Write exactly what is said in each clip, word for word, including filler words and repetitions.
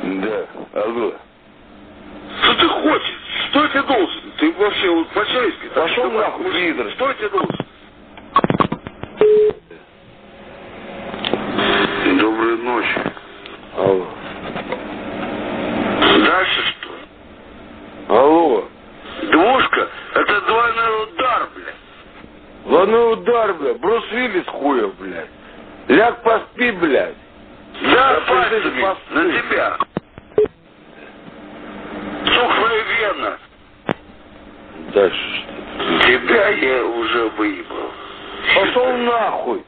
Да, алло. Что ты хочешь? Что я тебе должен? Ты вообще вот по-человечески... Пошел нахуй, пидор. Что я тебе должен? Доброй ночи. Алло. Дальше что? Алло. Двушка, это двойной удар, блядь. Двойной удар, блядь. Брус Виллис хуев, блядь. Ляг поспи, блядь. Да, пальцами на тебя. Тухлая вена. Дальше что? Тебя я уже выебал. Пошел нахуй.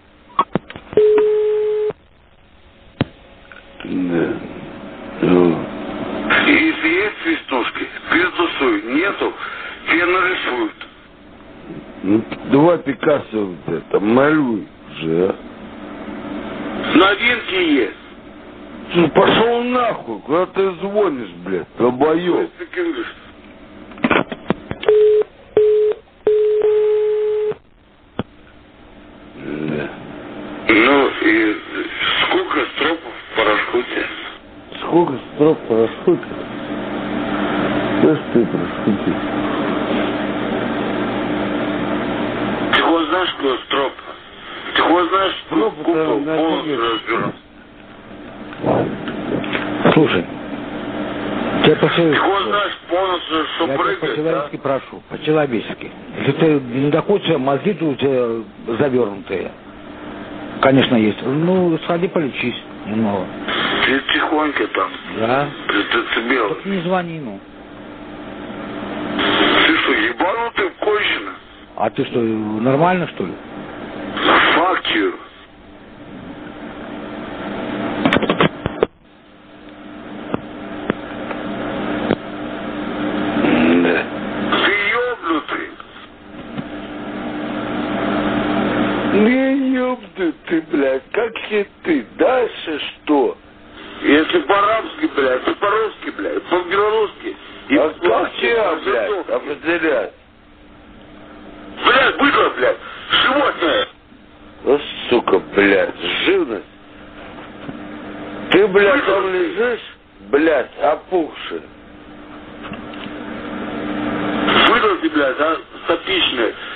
Да. Ну. Если есть свистушки, пиздусуй. Нету, тебе нарисуют. Ну, два Пикассо вот это, малюй уже, а. Новинки есть. Ну, пошел нахуй, куда ты звонишь, блядь, долбоёб. Да. Ну и сколько стропов в парашюте? Сколько строп в парашюте? Да что ты парашюте? Ты хоть знаешь, кто строп? Ты хоть знаешь, что Строп купол это полностью на разбирал? Слушай, тебя по Ты хоть знаешь полностью, что я тебя прыгает, по-человечески да? прошу, по-человечески. Если ты не доходишь, мозги тут у тебя завернутые. Конечно, есть. Ну, сходи полечись немного. Ты тихонько там. Да. Прицепил. Так не звони, ну. Ты что, ебанутый кончено? А ты что, нормально, что ли? Fuck you. Да. Ты ёбнутый. Не ёбнутый ты, блядь, как хиты. Дальше что? Если по-арабски, блядь, и по-русски, блядь, по-белорусски. И А как тебя, блядь, определять? Блядь, быдло, блядь, животное. Ну, сука, блядь, живность. Ты, блядь, там лежишь, блядь, опухший. Быдло ты, блядь, а, статичное.